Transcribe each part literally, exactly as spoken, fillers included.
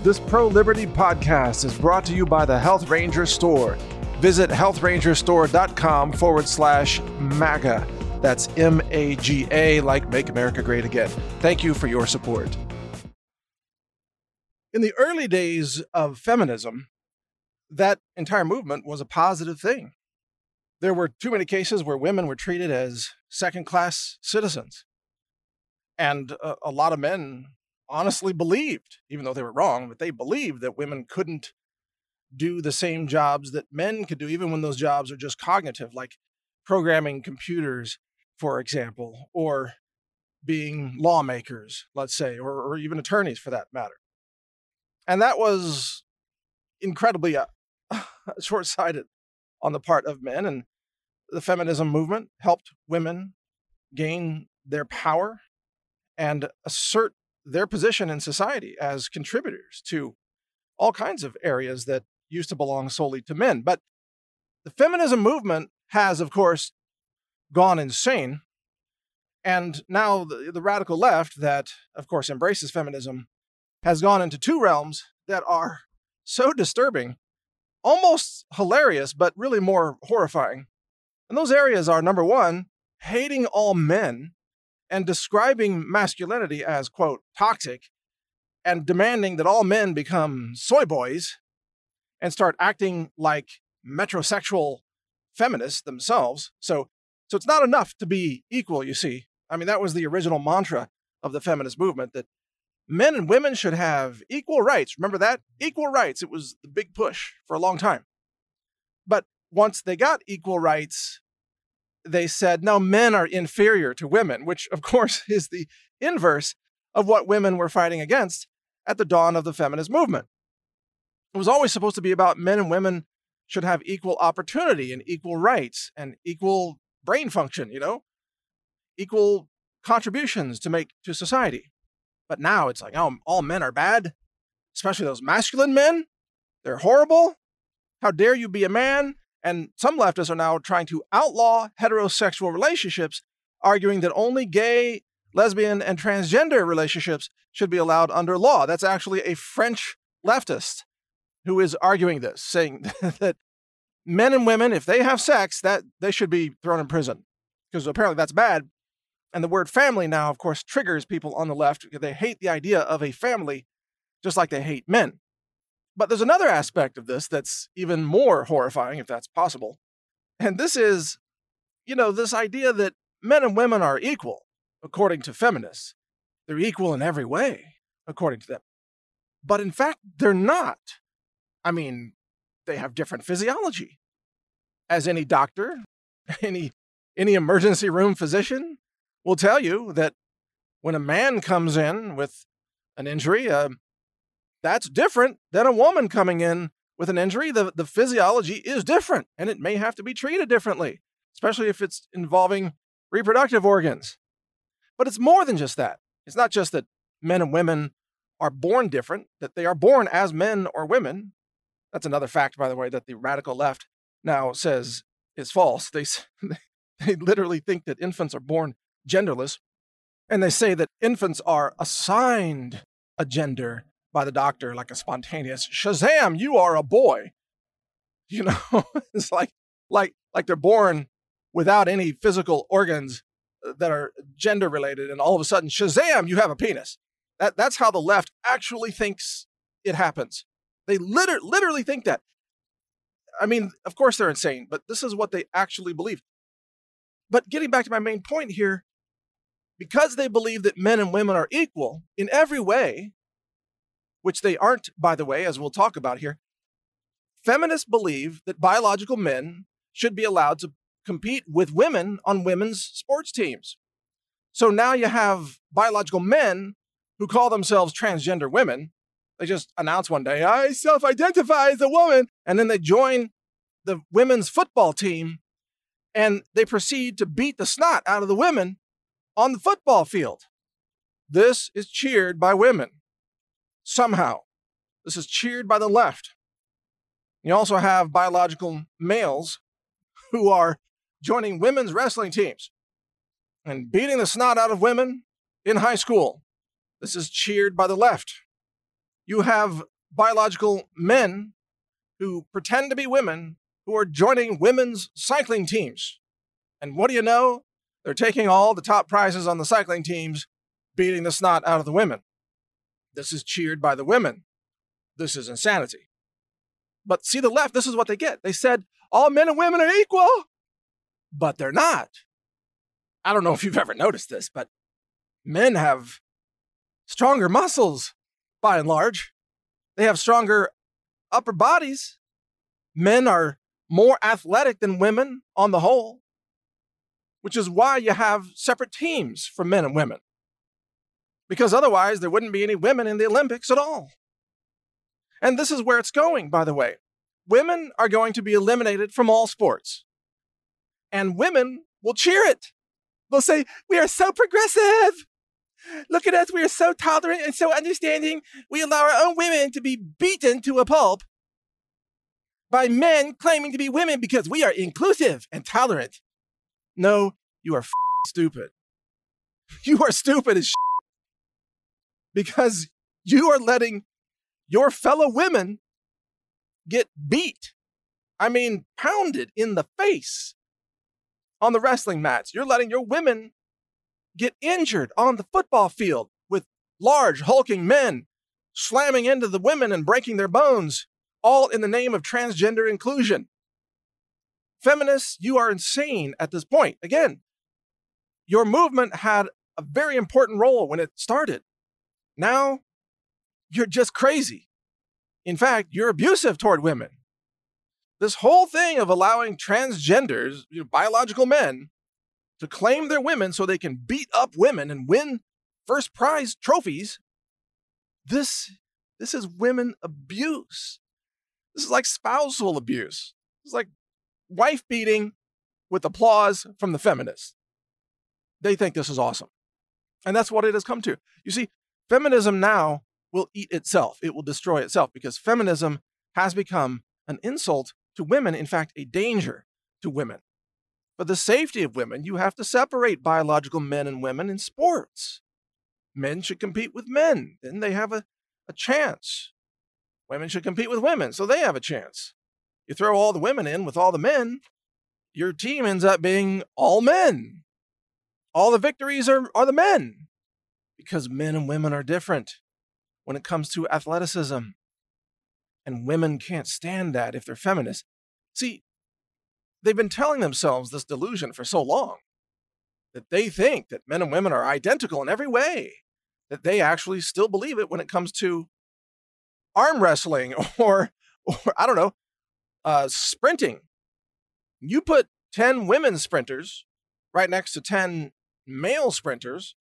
This pro-liberty podcast is brought to you by the Health Ranger Store. Visit health ranger store dot com forward slash MAGA. That's M A G A, like Make America Great Again. Thank you for your support. In the early days of feminism, that entire movement was a positive thing. There were too many cases where women were treated as second-class citizens. And a, a lot of men honestly believed, even though they were wrong, but they believed that women couldn't do the same jobs that men could do, even when those jobs are just cognitive, like programming computers, for example, or being lawmakers, let's say, or, or even attorneys for that matter. And that was incredibly uh, short-sighted on the part of men, and the feminism movement helped women gain their power and assert their position in society as contributors to all kinds of areas that used to belong solely to men. But the feminism movement has, of course, gone insane. And now the, the radical left that, of course, embraces feminism has gone into two realms that are so disturbing, almost hilarious, but really more horrifying. And those areas are, number one, hating all men and describing masculinity as, quote, toxic, and demanding that all men become soy boys and start acting like metrosexual feminists themselves. So, so it's not enough to be equal, you see. I mean, that was the original mantra of the feminist movement, that men and women should have equal rights. Remember that? Equal rights. It was the big push for a long time. But once they got equal rights, they said, no, men are inferior to women, which, of course, is the inverse of what women were fighting against at the dawn of the feminist movement. It was always supposed to be about men and women should have equal opportunity and equal rights and equal brain function, you know, equal contributions to make to society. But now it's like, oh, all men are bad, especially those masculine men. They're horrible. How dare you be a man? And some leftists are now trying to outlaw heterosexual relationships, arguing that only gay, lesbian, and transgender relationships should be allowed under law. That's actually a French leftist who is arguing this, saying that men and women, if they have sex, that they should be thrown in prison, because apparently that's bad. And the word family now, of course, triggers people on the left because they hate the idea of a family, just like they hate men. But there's another aspect of this that's even more horrifying, if that's possible. And this is, you know, this idea that men and women are equal, according to feminists. They're equal in every way, according to them. But in fact, they're not. I mean, they have different physiology. As any doctor, any, any emergency room physician will tell you that when a man comes in with an injury, uh, that's different than a woman coming in with an injury. The, the physiology is different, and it may have to be treated differently, especially if it's involving reproductive organs. But it's more than just that. It's not just that men and women are born different, that they are born as men or women. That's another fact, by the way, that the radical left now says is false. They, they literally think that infants are born genderless, and they say that infants are assigned a gender by the doctor, like a spontaneous Shazam, you are a boy. You know, it's like like like they're born without any physical organs that are gender related, and all of a sudden, Shazam, you have a penis. That that's how the left actually thinks it happens. They liter- literally think that. I mean, of course they're insane, but this is what they actually believe. But getting back to my main point here, because they believe that men and women are equal in every way, which they aren't, by the way, as we'll talk about here, feminists believe that biological men should be allowed to compete with women on women's sports teams. So now you have biological men who call themselves transgender women. They just announce one day, I self-identify as a woman, and then they join the women's football team, and they proceed to beat the snot out of the women on the football field. This is cheered by women. Somehow, this is cheered by the left. You also have biological males who are joining women's wrestling teams and beating the snot out of women in high school. This is cheered by the left. You have biological men who pretend to be women who are joining women's cycling teams. And what do you know? They're taking all the top prizes on the cycling teams, beating the snot out of the women. This is cheered by the women. This is insanity. But see, the left, this is what they get. They said all men and women are equal, but they're not. I don't know if you've ever noticed this, but men have stronger muscles, by and large. They have stronger upper bodies. Men are more athletic than women on the whole, which is why you have separate teams for men and women. Because otherwise, there wouldn't be any women in the Olympics at all. And this is where it's going, by the way. Women are going to be eliminated from all sports. And women will cheer it. They'll say, we are so progressive. Look at us. We are so tolerant and so understanding. We allow our own women to be beaten to a pulp by men claiming to be women because we are inclusive and tolerant. No, you are f- stupid. You are stupid as shit. Because you are letting your fellow women get beat. I mean, pounded in the face on the wrestling mats. You're letting your women get injured on the football field with large, hulking men slamming into the women and breaking their bones, all in the name of transgender inclusion. Feminists, you are insane at this point. Again, your movement had a very important role when it started. Now, you're just crazy. In fact, you're abusive toward women. This whole thing of allowing transgenders, you know, biological men, to claim they're women so they can beat up women and win first prize trophies, this, this is women abuse. This is like spousal abuse. It's like wife beating with applause from the feminists. They think this is awesome. And that's what it has come to. You see, feminism now will eat itself. It will destroy itself because feminism has become an insult to women, in fact, a danger to women. For the safety of women, you have to separate biological men and women in sports. Men should compete with men, then they have a, a chance. Women should compete with women, so they have a chance. You throw all the women in with all the men, your team ends up being all men. All the victories are, are the men. Because men and women are different when it comes to athleticism. And women can't stand that if they're feminists. See, they've been telling themselves this delusion for so long that they think that men and women are identical in every way, that they actually still believe it when it comes to arm wrestling or, or I don't know, uh, sprinting. You put ten women sprinters right next to ten male sprinters,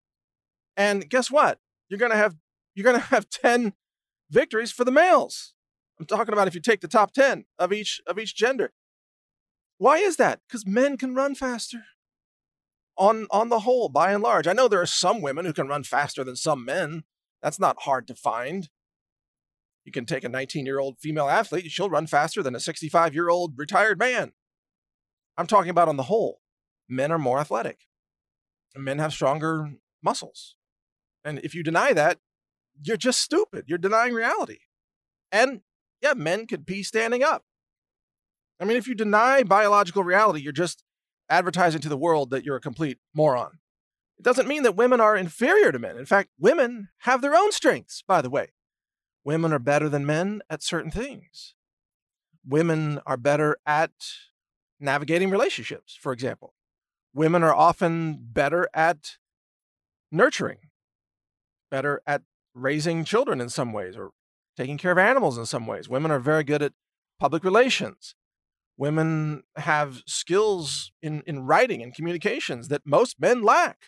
and guess what? You're gonna have you're gonna have ten victories for the males. I'm talking about if you take the top ten of each of each gender. Why is that? Because men can run faster. On on the whole, by and large. I know there are some women who can run faster than some men. That's not hard to find. You can take a nineteen-year-old female athlete, she'll run faster than a sixty-five-year-old retired man. I'm talking about on the whole. Men are more athletic. Men have stronger muscles. And if you deny that, you're just stupid. You're denying reality. And yeah, men could pee standing up. I mean, if you deny biological reality, you're just advertising to the world that you're a complete moron. It doesn't mean that women are inferior to men. In fact, women have their own strengths, by the way. Women are better than men at certain things. Women are better at navigating relationships, for example. Women are often better at nurturing, better at raising children in some ways, or taking care of animals in some ways. Women are very good at public relations. Women have skills in, in writing and communications that most men lack.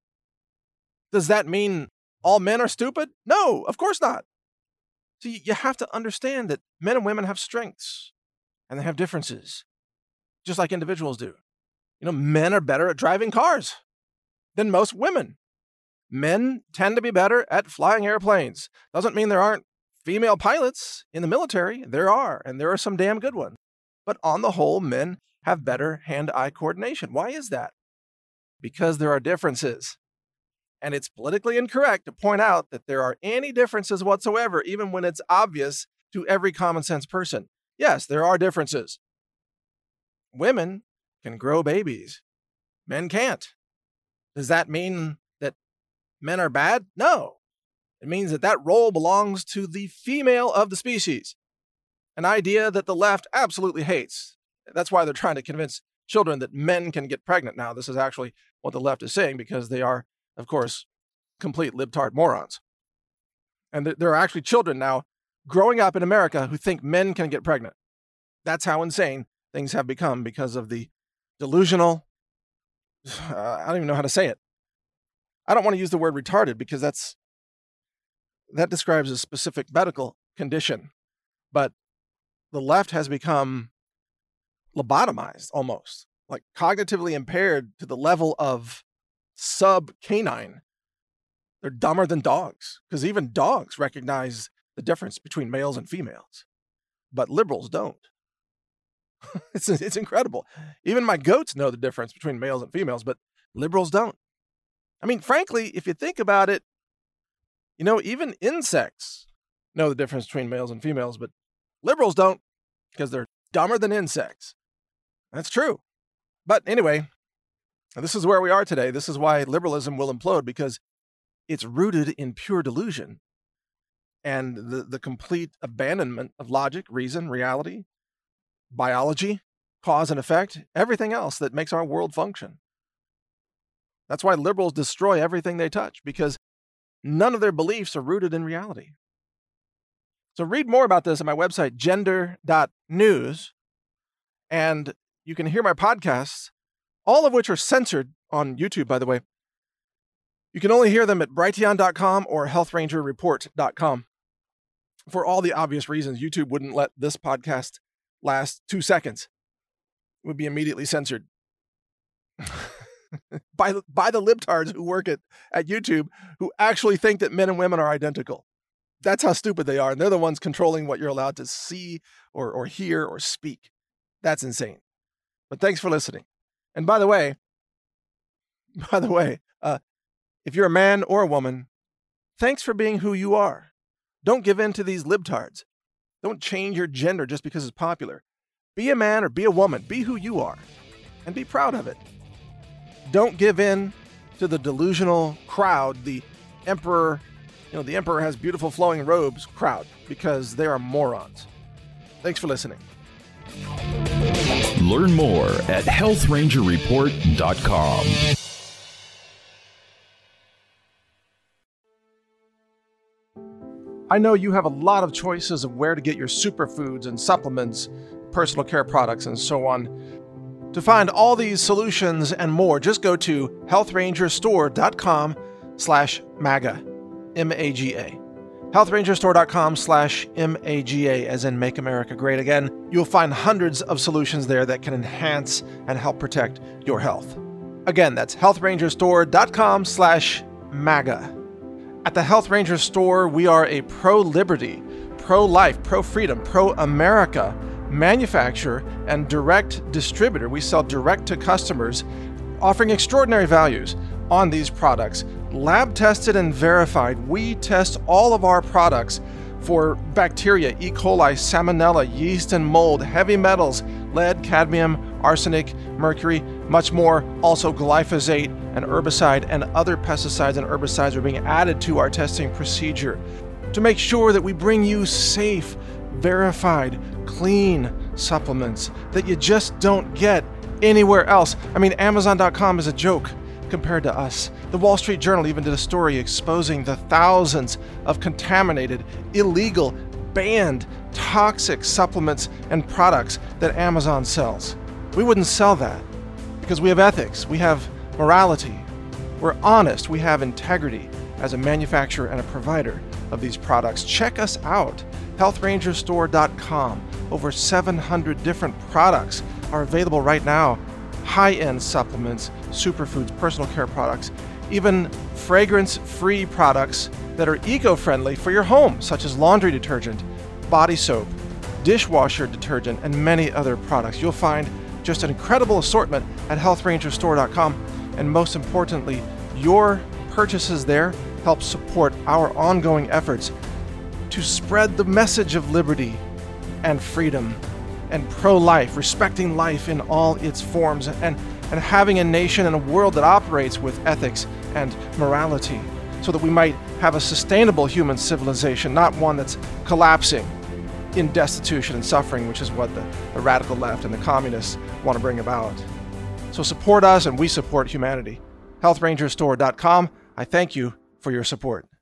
Does that mean all men are stupid? No, of course not. So you have to understand that men and women have strengths and they have differences, just like individuals do. You know, men are better at driving cars than most women. Men tend to be better at flying airplanes. Doesn't mean there aren't female pilots in the military. There are, and there are some damn good ones. But on the whole, men have better hand-eye coordination. Why is that? Because there are differences. And it's politically incorrect to point out that there are any differences whatsoever, even when it's obvious to every common sense person. Yes, there are differences. Women can grow babies. Men can't. Does that mean that men are bad? No. It means that that role belongs to the female of the species, an idea that the left absolutely hates. That's why they're trying to convince children that men can get pregnant now. This is actually what the left is saying, because they are, of course, complete libtard morons. And th- there are actually children now growing up in America who think men can get pregnant. That's how insane things have become because of the delusional, uh, I don't even know how to say it. I don't want to use the word retarded because that's that describes a specific medical condition. But the left has become lobotomized almost, like cognitively impaired to the level of sub-canine. They're dumber than dogs, because even dogs recognize the difference between males and females, but liberals don't. it's, it's incredible. Even my goats know the difference between males and females, but liberals don't. I mean, frankly, if you think about it, you know, even insects know the difference between males and females, but liberals don't, because they're dumber than insects. That's true. But anyway, this is where we are today. This is why liberalism will implode, because it's rooted in pure delusion and the, the complete abandonment of logic, reason, reality, biology, cause and effect, everything else that makes our world function. That's why liberals destroy everything they touch, because none of their beliefs are rooted in reality. So read more about this at my website, gender dot news, and you can hear my podcasts, all of which are censored on YouTube, by the way. You can only hear them at brighteon dot com or health ranger report dot com. For all the obvious reasons, YouTube wouldn't let this podcast last two seconds. It would be immediately censored. by, by the libtards who work at, at YouTube, who actually think that men and women are identical. That's how stupid they are. And they're the ones controlling what you're allowed to see or, or hear or speak. That's insane. But thanks for listening. And by the way, by the way, uh, if you're a man or a woman, thanks for being who you are. Don't give in to these libtards. Don't change your gender just because it's popular. Be a man or be a woman. Be who you are. And be proud of it. Don't give in to the delusional crowd, the emperor, you know, the emperor has beautiful flowing robes crowd, because they are morons. Thanks for listening. Learn more at health ranger report dot com. I know you have a lot of choices of where to get your superfoods and supplements, personal care products, and so on. To find all these solutions and more, just go to health ranger store dot com slash MAGA, M A G A. health ranger store dot com slash M A G A, as in Make America Great Again. You'll find hundreds of solutions there that can enhance and help protect your health. Again, that's health ranger store dot com slash MAGA. At the Health Ranger Store, we are a pro-liberty, pro-life, pro-freedom, pro-America manufacturer and direct distributor. We sell direct to customers, offering extraordinary values on these products. Lab tested and verified. We test all of our products for bacteria, E. coli, salmonella, yeast and mold, heavy metals, lead, cadmium, arsenic, mercury, much more. Also glyphosate, and herbicide, and other pesticides and herbicides are being added to our testing procedure to make sure that we bring you safe, verified, clean supplements that you just don't get anywhere else. I mean, Amazon dot com is a joke compared to us. The Wall Street Journal even did a story exposing the thousands of contaminated, illegal, banned, toxic supplements and products that Amazon sells. We wouldn't sell that because we have ethics, we have morality, we're honest, we have integrity as a manufacturer and a provider of these products. Check us out, health ranger store dot com. Over seven hundred different products are available right now. High-end supplements, superfoods, personal care products, even fragrance-free products that are eco-friendly for your home, such as laundry detergent, body soap, dishwasher detergent, and many other products. You'll find just an incredible assortment at health ranger store dot com. And most importantly, your purchases there help support our ongoing efforts to spread the message of liberty and freedom and pro-life, respecting life in all its forms, and, and having a nation and a world that operates with ethics and morality, so that we might have a sustainable human civilization, not one that's collapsing in destitution and suffering, which is what the, the radical left and the communists want to bring about. So support us, and we support humanity. health ranger store dot com. I thank you for your support.